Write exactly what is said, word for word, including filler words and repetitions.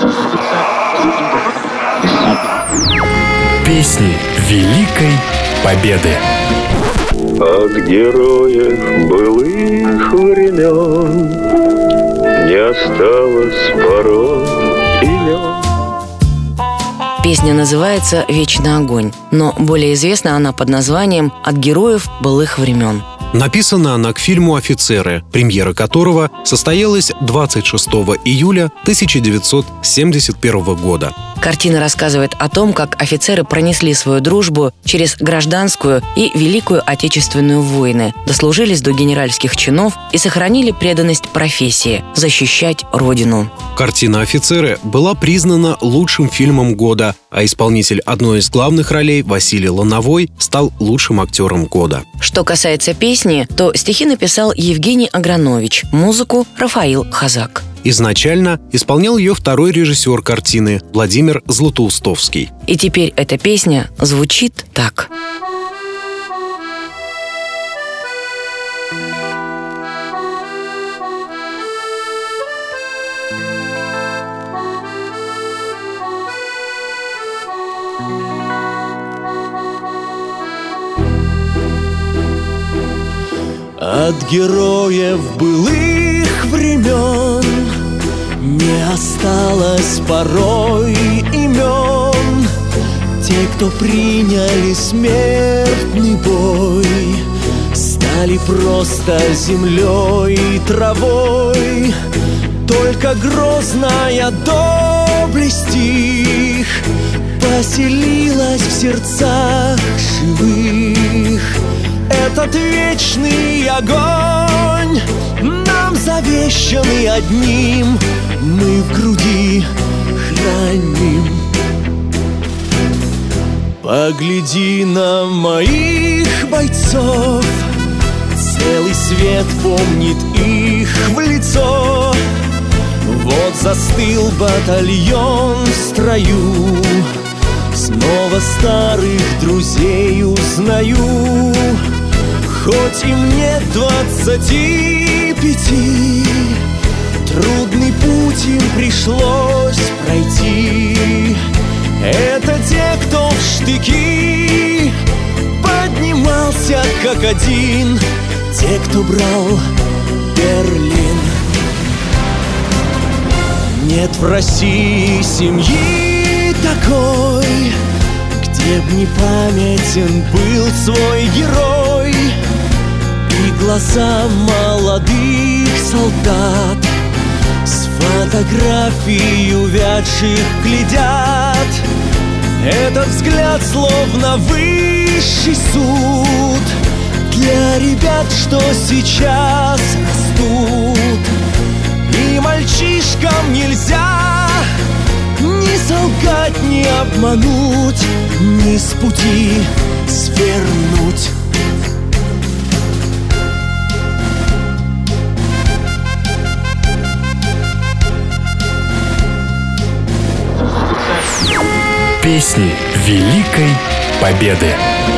Песни Великой Победы. От героев былых времен не осталось порой имен. Песня называется «Вечный огонь», но более известна она под названием «От героев былых времен». Написана она к фильму «Офицеры», премьера которого состоялась двадцать шестого июля тысяча девятьсот семьдесят первого года. Картина рассказывает о том, как офицеры пронесли свою дружбу через гражданскую и Великую Отечественную войны, дослужились до генеральских чинов и сохранили преданность профессии – защищать Родину. Картина «Офицеры» была признана лучшим фильмом года, а исполнитель одной из главных ролей, Василий Лановой, стал лучшим актером года. Что касается песни, то стихи написал Евгений Агранович, музыку – Рафаил Хазак. Изначально исполнял ее второй режиссер картины Владимир Златоустовский. И теперь эта песня звучит так. От героев былых времен не осталось порой имен. Те, кто приняли смертный бой, стали просто землей и травой. Только грозная доблесть их поселилась в сердцах живых. Этот вечный огонь нам завещанный одним, мы в груди храним. Погляди на моих бойцов, целый свет помнит их в лицо. Вот застыл батальон в строю, снова старых друзей узнаю. Хоть им нет двадцати пяти, трудный путь им пришлось пройти. Это те, кто в штыки поднимался как один, те, кто брал Берлин. Нет в России семьи такой, где б не памятен был свой герой. И глаза молодых солдат с фотографий увядших глядят. Этот взгляд словно высший суд для ребят, что сейчас растут. И мальчишкам нельзя ни солгать, ни обмануть, ни с пути свернуть. Песни Великой Победы.